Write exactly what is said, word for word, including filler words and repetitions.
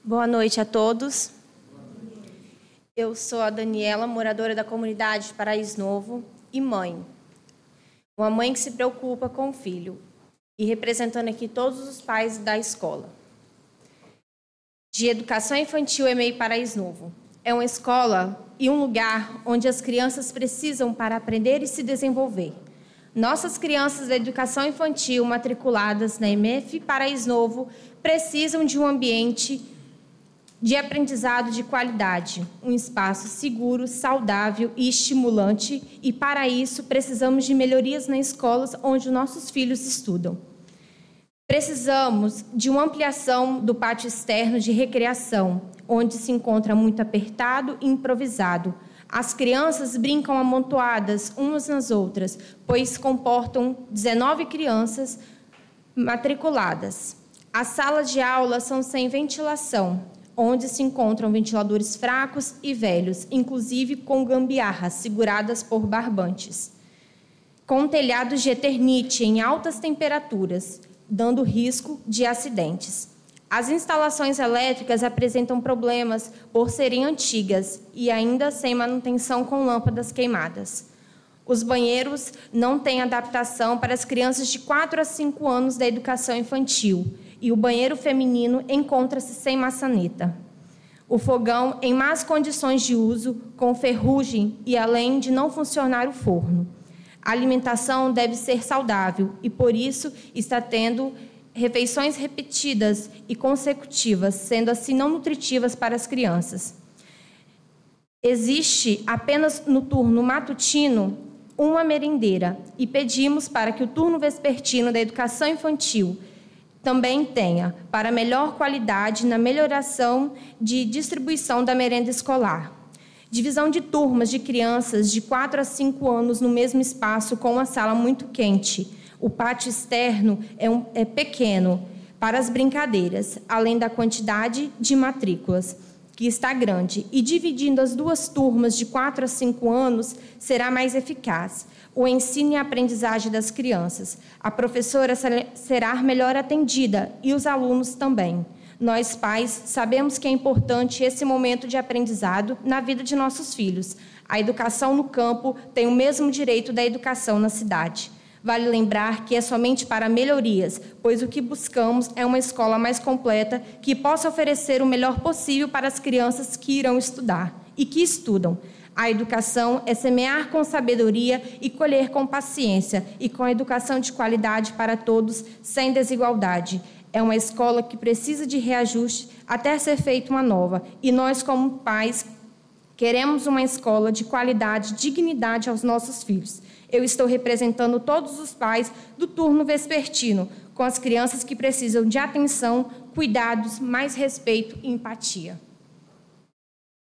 Boa noite a todos. Eu sou a Daniela, moradora da comunidade de Paraíso Novo e mãe. Uma mãe que se preocupa com o filho e representando aqui todos os pais da escola. De Educação Infantil E M E I Paraíso Novo. É uma escola e um lugar onde as crianças precisam para aprender e se desenvolver. Nossas crianças da educação infantil matriculadas na E M F Paraíso Novo precisam de um ambiente de aprendizado de qualidade, um espaço seguro, saudável e estimulante, e para isso precisamos de melhorias nas escolas onde nossos filhos estudam. Precisamos de uma ampliação do pátio externo de recreação, onde se encontra muito apertado e improvisado. As crianças brincam amontoadas umas nas outras, pois comportam dezenove crianças matriculadas. As salas de aula são sem ventilação, onde se encontram ventiladores fracos e velhos, inclusive com gambiarras seguradas por barbantes, com telhados de eternite em altas temperaturas, dando risco de acidentes. As instalações elétricas apresentam problemas por serem antigas e ainda sem manutenção com lâmpadas queimadas. Os banheiros não têm adaptação para as crianças de quatro a cinco anos da educação infantil e o banheiro feminino encontra-se sem maçaneta. O fogão em más condições de uso, com ferrugem e além de não funcionar o forno. A alimentação deve ser saudável e, por isso, está tendo refeições repetidas e consecutivas, sendo assim não nutritivas para as crianças. Existe apenas no turno matutino uma merendeira e pedimos para que o turno vespertino da educação infantil também tenha, para melhor qualidade na melhoração de distribuição da merenda escolar. Divisão de turmas de crianças de quatro a cinco anos no mesmo espaço com uma sala muito quente. O pátio externo é, um, é pequeno para as brincadeiras, além da quantidade de matrículas, que está grande. E dividindo as duas turmas de quatro a cinco anos será mais eficaz o ensino e a aprendizagem das crianças. A professora será melhor atendida e os alunos também. Nós, pais, sabemos que é importante esse momento de aprendizado na vida de nossos filhos. A educação no campo tem o mesmo direito da educação na cidade. Vale lembrar que é somente para melhorias, pois o que buscamos é uma escola mais completa que possa oferecer o melhor possível para as crianças que irão estudar e que estudam. A educação é semear com sabedoria e colher com paciência, e com a educação de qualidade para todos, sem desigualdade. É uma escola que precisa de reajuste até ser feita uma nova. E nós, como pais, queremos uma escola de qualidade, dignidade aos nossos filhos. Eu estou representando todos os pais do turno vespertino, com as crianças que precisam de atenção, cuidados, mais respeito e empatia.